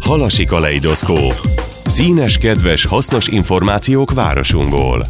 Halasi kaleidoszkóp. Színes, kedves, hasznos információk városunkból.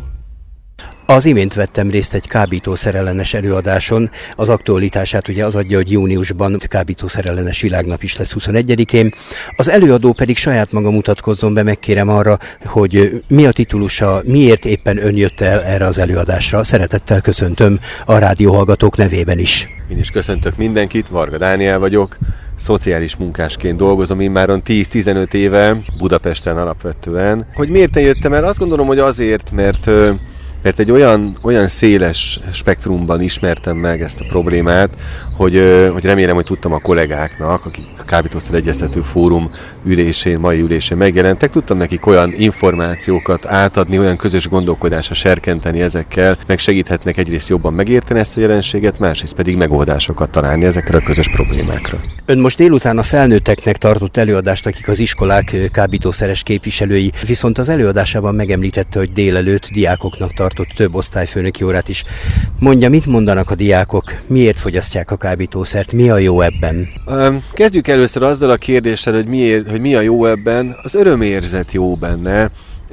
Az imént vettem részt egy kábítószerellenes előadáson. Az aktualitását ugye az adja, hogy júniusban kábítószerellenes világnap is lesz 21-én. Az előadó pedig saját maga mutatkozzon be, megkérem arra, hogy mi a titulusa, miért éppen ön jött el erre az előadásra. Szeretettel köszöntöm a rádióhallgatók nevében is. Én is köszöntök mindenkit, Varga Dániel vagyok. Szociális munkásként dolgozom immáron 10-15 éve, Budapesten alapvetően. Hogy miért jöttem el? Azt gondolom, hogy azért, mert egy olyan széles spektrumban ismertem meg ezt a problémát, hogy remélem, hogy tudtam a kollégáknak, akik a Kábítószer Egyeztető Fórum mai ülésén megjelentek, tudtam nekik olyan információkat átadni, olyan közös gondolkodásra serkenteni ezekkel, meg segíthetnek egyrészt jobban megérteni ezt a jelenséget, másrészt pedig megoldásokat találni ezekre a közös problémákra. Ön most délután a felnőtteknek tartott előadást, akik az iskolák kábítószeres képviselői, viszont az előadásában megemlítette, hogy délelőtt diákoknak tartott több osztályfőnöki órát is. Mondja, mit mondanak a diákok, miért fogyasztják a kábítószert, mi a jó ebben? Kezdjük először azzal a kérdéssel, hogy mi a jó ebben. Az örömérzet jó benne.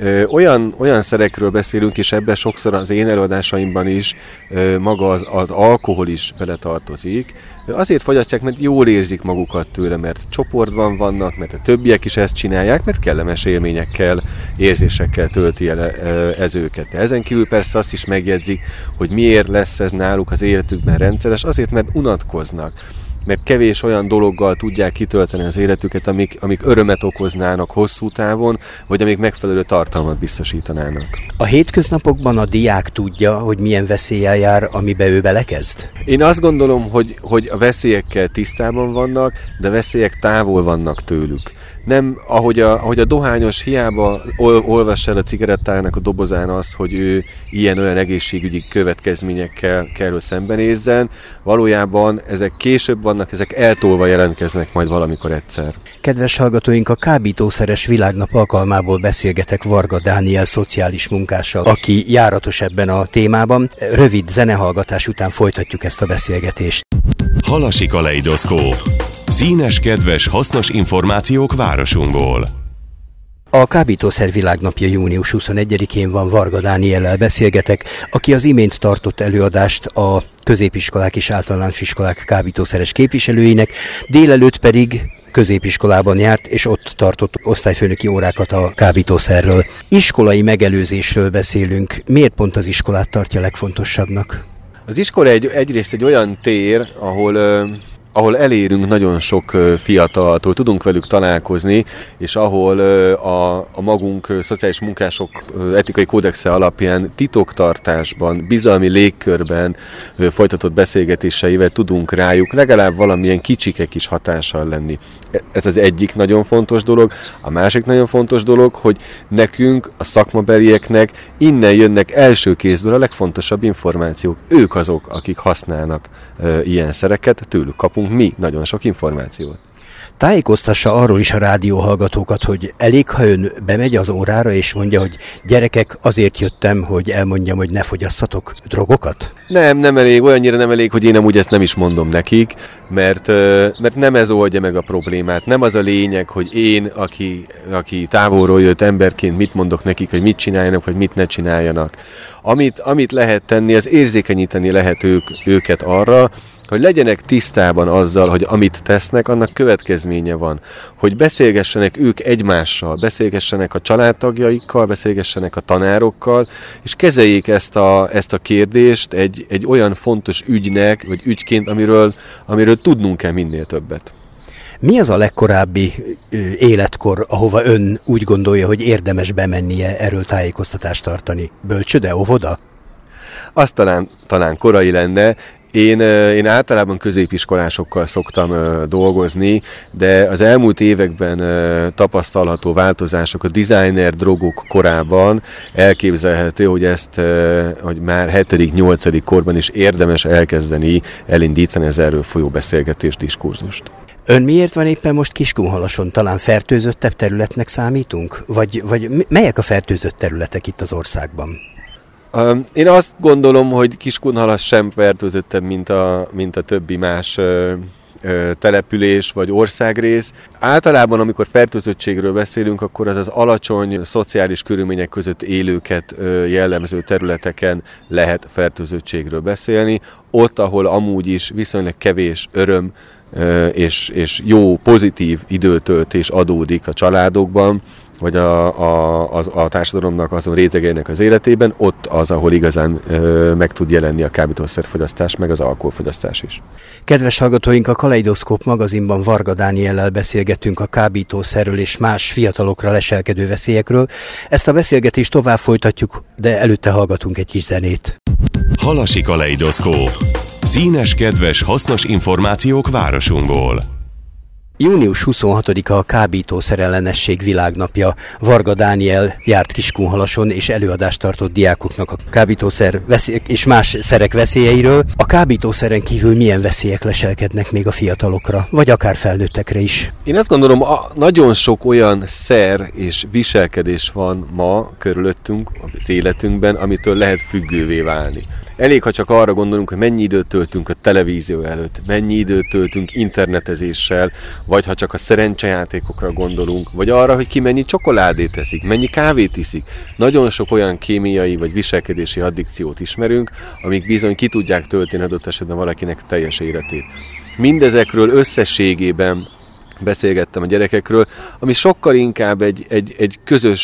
Olyan szerekről beszélünk, és ebben sokszor az én előadásaimban is maga az alkohol is beletartozik. Azért fogyasztják, mert jól érzik magukat tőle, mert csoportban vannak, mert a többiek is ezt csinálják, mert kellemes élményekkel, érzésekkel tölti el ez őket. De ezen kívül persze azt is megjegyzik, hogy miért lesz ez náluk az életükben rendszeres, azért, mert unatkoznak. Mert kevés olyan dologgal tudják kitölteni az életüket, amik örömet okoznának hosszú távon, vagy amik megfelelő tartalmat biztosítanának. A hétköznapokban a diák tudja, hogy milyen veszéllyel jár, amibe ő belekezd? Én azt gondolom, hogy a veszélyekkel tisztában vannak, de a veszélyek távol vannak tőlük. Nem, ahogy a dohányos hiába olvassa el a cigarettának a dobozán azt, hogy ő ilyen-olyan egészségügyi következményekkel kell, hogy szembenézzen, valójában ezek később vannak, ezek eltolva jelentkeznek majd valamikor egyszer. Kedves hallgatóink, a kábítószeres világnap alkalmából beszélgetek Varga Dániel szociális munkással, aki járatos ebben a témában. Rövid zenehallgatás után folytatjuk ezt a beszélgetést. Halasi kaleidoszkóp. Színes, kedves, hasznos információk városunkból. A Kábítószer világnapja június 21-én van, Varga Dániellel beszélgetek, aki az imént tartott előadást a középiskolák és általános iskolák kábítószeres képviselőinek, délelőtt pedig középiskolában járt, és ott tartott osztályfőnöki órákat a kábítószerről. Iskolai megelőzésről beszélünk. Miért pont az iskolát tartja legfontosabbnak? Az iskola egyrészt egy olyan tér, ahol elérünk nagyon sok fiataltól, tudunk velük találkozni, és ahol a magunk szociális munkások etikai kódexe alapján titoktartásban, bizalmi légkörben folytatott beszélgetéseivel tudunk rájuk legalább valamilyen kicsike kis hatással lenni. Ez az egyik nagyon fontos dolog. A másik nagyon fontos dolog, hogy nekünk, a szakmabelieknek innen jönnek első kézből a legfontosabb információk. Ők azok, akik használnak ilyen szereket, tőlük kapunk mi nagyon sok információt. Tájékoztassa arról is a rádióhallgatókat, hogy elég, ha ön bemegy az órára és mondja, hogy gyerekek, azért jöttem, hogy elmondjam, hogy ne fogyasszatok drogokat? Nem elég, olyannyira nem elég, hogy én amúgy ezt nem is mondom nekik, mert nem ez oldja meg a problémát. Nem az a lényeg, hogy én, aki távolról jött emberként, mit mondok nekik, hogy mit csináljanak, vagy mit ne csináljanak. Amit lehet tenni, az érzékenyíteni lehet őket arra, hogy legyenek tisztában azzal, hogy amit tesznek, annak következménye van. Hogy beszélgessenek ők egymással, beszélgessenek a családtagjaikkal, beszélgessenek a tanárokkal, és kezeljék ezt a kérdést egy olyan fontos ügynek, vagy ügyként, amiről tudnunk kell minél többet. Mi az a legkorábbi életkor, ahova ön úgy gondolja, hogy érdemes bemennie erről tájékoztatást tartani? Bölcsöde, óvoda? Az talán korai lenne. Én általában középiskolásokkal szoktam dolgozni, de az elmúlt években tapasztalható változások a designer drogok korában elképzelhető, hogy már 7.-8. korban is érdemes elindítani az erről folyó beszélgetés, diskurzust. Ön miért van éppen most Kiskunhalason? Talán fertőzöttebb területnek számítunk? Vagy melyek a fertőzött területek itt az országban? Én azt gondolom, hogy Kiskunhalas sem fertőzöttebb, mint a többi más település vagy országrész. Általában, amikor fertőzöttségről beszélünk, akkor az alacsony szociális körülmények között élőket jellemző területeken lehet fertőzöttségről beszélni. Ott, ahol amúgy is viszonylag kevés öröm és jó, pozitív időtöltés adódik a családokban, vagy a társadalomnak azon rétegeinek az életében, ott az, ahol igazán meg tud jelenni a kábítószerfogyasztás, meg az alkoholfogyasztás is. Kedves hallgatóink, a Kaleidoszkóp magazinban Varga Dániellel beszélgettünk a kábítószerről és más fiatalokra leselkedő veszélyekről. Ezt a beszélgetést tovább folytatjuk, de előtte hallgatunk egy kis zenét. Halasi Kaleidoszkóp. Színes, kedves, hasznos információk városunkból. Június 26-a a kábítószerellenesség világnapja. Varga Dániel járt Kiskunhalason és előadást tartott diákoknak a kábítószer és más szerek veszélyeiről. A kábítószeren kívül milyen veszélyek leselkednek még a fiatalokra, vagy akár felnőttekre is? Én azt gondolom, nagyon sok olyan szer és viselkedés van ma körülöttünk, az életünkben, amitől lehet függővé válni. Elég, ha csak arra gondolunk, hogy mennyi időt töltünk a televízió előtt, mennyi időt töltünk internetezéssel, vagy ha csak a szerencsejátékokra gondolunk, vagy arra, hogy ki mennyi csokoládét eszik, mennyi kávét iszik. Nagyon sok olyan kémiai vagy viselkedési addikciót ismerünk, amik bizony ki tudják tölteni adott esetben valakinek teljes életét. Mindezekről összességében beszélgettem a gyerekekről, ami sokkal inkább egy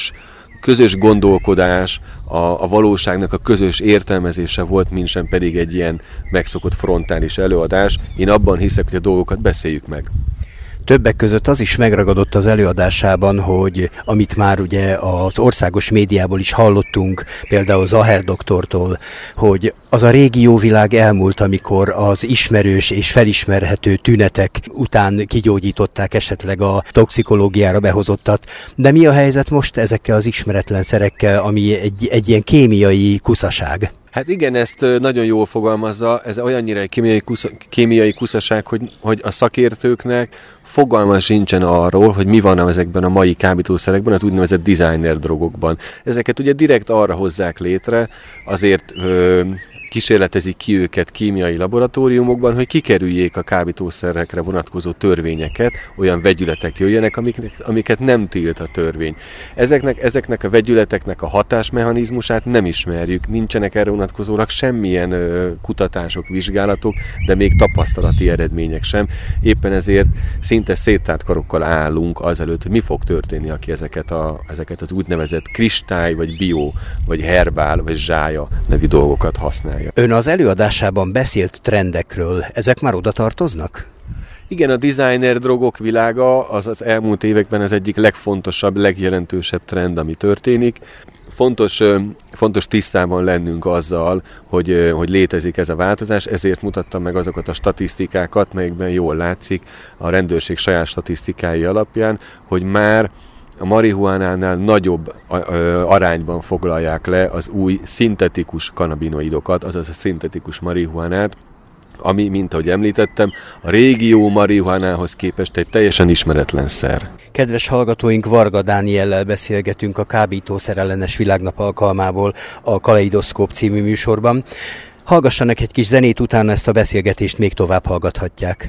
közös gondolkodás, a valóságnak a közös értelmezése volt, mint sem pedig egy ilyen megszokott frontális előadás. Én abban hiszek, hogy a dolgokat beszéljük meg. Többek között az is megragadott az előadásában, hogy amit már ugye az országos médiából is hallottunk, például Zaher doktortól, hogy az a régi jó világ elmúlt, amikor az ismerős és felismerhető tünetek után kigyógyították esetleg a toxikológiára behozottat. De mi a helyzet most ezekkel az ismeretlen szerekkel, ami egy ilyen kémiai kuszaság? Hát igen, ezt nagyon jól fogalmazza, ez olyannyira egy kémiai kuszaság, hogy a szakértőknek fogalma sincsen arról, hogy mi van ezekben a mai kábítószerekben, az úgynevezett designer drogokban. Ezeket ugye direkt arra hozzák létre, azért kísérletezik ki őket kémiai laboratóriumokban, hogy kikerüljék a kábítószerekre vonatkozó törvényeket, olyan vegyületek jöjjenek, amiket nem tilt a törvény. Ezeknek a vegyületeknek a hatásmechanizmusát nem ismerjük, nincsenek erre vonatkozólag semmilyen kutatások, vizsgálatok, de még tapasztalati eredmények sem. Éppen ezért szinte széttárt karokkal állunk azelőtt, hogy mi fog történni, aki ezeket az úgynevezett kristály, vagy bio, vagy herbál, vagy zsája nevű dolgokat használja. Ön az előadásában beszélt trendekről, ezek már oda tartoznak? Igen, a designer drogok világa az elmúlt években az egyik legfontosabb, legjelentősebb trend, ami történik. Fontos tisztában lennünk azzal, hogy létezik ez a változás, ezért mutattam meg azokat a statisztikákat, melyekben jól látszik a rendőrség saját statisztikái alapján, hogy már a marihuánánál nagyobb arányban foglalják le az új szintetikus kanabinoidokat, azaz a szintetikus marihuánát, ami, mint ahogy említettem, a régi jó marihuánához képest egy teljesen ismeretlen szer. Kedves hallgatóink, Varga Dániellel beszélgetünk a kábítószerellenes világnap alkalmából a Kaleidoszkóp című műsorban. Hallgassanak egy kis zenét, utána ezt a beszélgetést még tovább hallgathatják.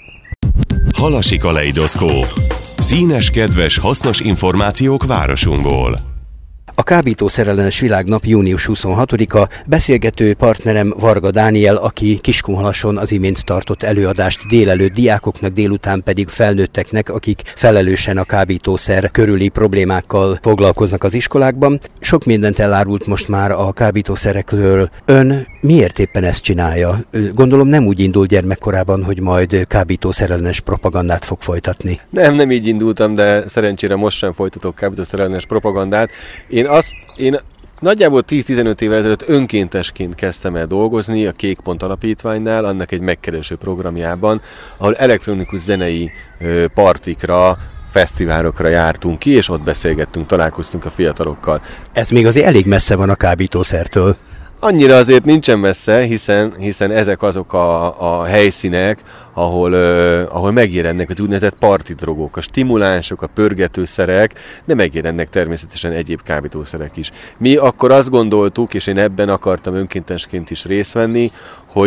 Halasi Kaleidoszkóp. Színes, kedves, hasznos információk városunkból. A kábítószerellenes világnap június 26-a, beszélgető partnerem Varga Dániel, aki Kiskunhalason az imént tartott előadást délelőtt diákoknak, délután pedig felnőtteknek, akik felelősen a kábítószer körüli problémákkal foglalkoznak az iskolákban. Sok mindent elárult most már a kábítószerekről. Ön miért éppen ezt csinálja? Gondolom nem úgy indult gyermekkorában, hogy majd kábítószerellenes propagandát fog folytatni. Nem így indultam, de szerencsére most sem folytatok kábítószerellenes propagandát. Én nagyjából 10-15 évvel ezelőtt önkéntesként kezdtem el dolgozni a Kék Pont Alapítványnál, annak egy megkereső programjában, ahol elektronikus zenei partikra, fesztiválokra jártunk ki, és ott beszélgettünk, találkoztunk a fiatalokkal. Ez még azért elég messze van a kábítószertől. Annyira azért nincsen messze, hiszen ezek azok a helyszínek, ahol megjelennek az úgynevezett partidrogok, a stimulánsok, a pörgetőszerek, de megjelennek természetesen egyéb kábítószerek is. Mi akkor azt gondoltuk, és én ebben akartam önkéntesként is részt venni, hogy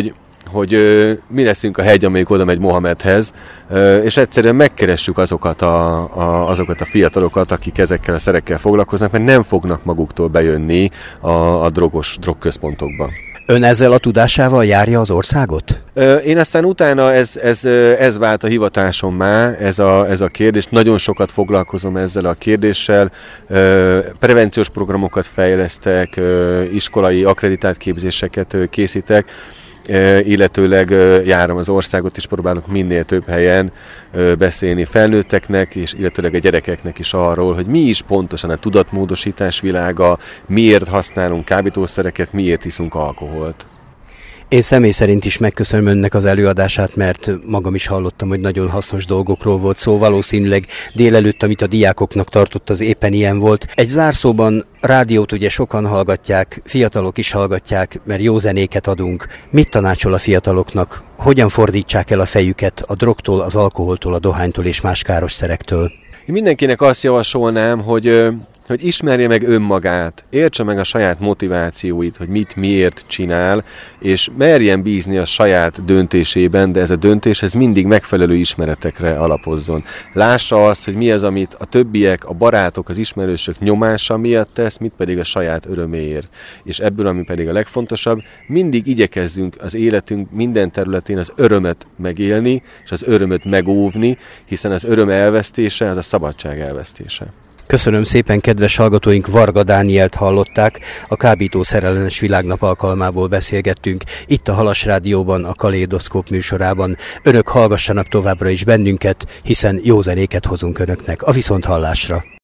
hogy mi leszünk a hegy, amelyik oda megy Mohamedhez, és egyszerűen megkeressük azokat a fiatalokat, akik ezekkel a szerekkel foglalkoznak, mert nem fognak maguktól bejönni a drogközpontokba. Ön ezzel a tudásával járja az országot? Én aztán utána ez vált a hivatásommá, ez a kérdés. Nagyon sokat foglalkozom ezzel a kérdéssel. Prevenciós programokat fejlesztek, iskolai akkreditált képzéseket készítek, illetőleg járom az országot, és próbálok minél több helyen beszélni felnőtteknek, és illetőleg a gyerekeknek is arról, hogy mi is pontosan a tudatmódosítás világa, miért használunk kábítószereket, miért iszunk alkoholt. Én személy szerint is megköszönöm önnek az előadását, mert magam is hallottam, hogy nagyon hasznos dolgokról volt szó. Valószínűleg délelőtt, amit a diákoknak tartott, az éppen ilyen volt. Egy zárszóban, rádiót ugye sokan hallgatják, fiatalok is hallgatják, mert jó zenéket adunk. Mit tanácsol a fiataloknak? Hogyan fordítsák el a fejüket a drogtól, az alkoholtól, a dohánytól és más káros szerektől? Én mindenkinek azt javasolnám, hogy ismerje meg önmagát, értse meg a saját motivációit, hogy mit, miért csinál, és merjen bízni a saját döntésében, de ez a döntés mindig megfelelő ismeretekre alapozzon. Lássa azt, hogy mi az, amit a többiek, a barátok, az ismerősök nyomása miatt tesz, mit pedig a saját öröméért. És ebből, ami pedig a legfontosabb, mindig igyekezzünk az életünk minden területén az örömet megélni, és az örömöt megóvni, hiszen az öröm elvesztése az a szabadság elvesztése. Köszönöm szépen, kedves hallgatóink, Varga Dánielt hallották, a kábítószerellenes világnap alkalmából beszélgettünk, itt a Halas Rádióban, a Kalédoszkóp műsorában. Önök hallgassanak továbbra is bennünket, hiszen jó zenéket hozunk önöknek. A viszonthallásra!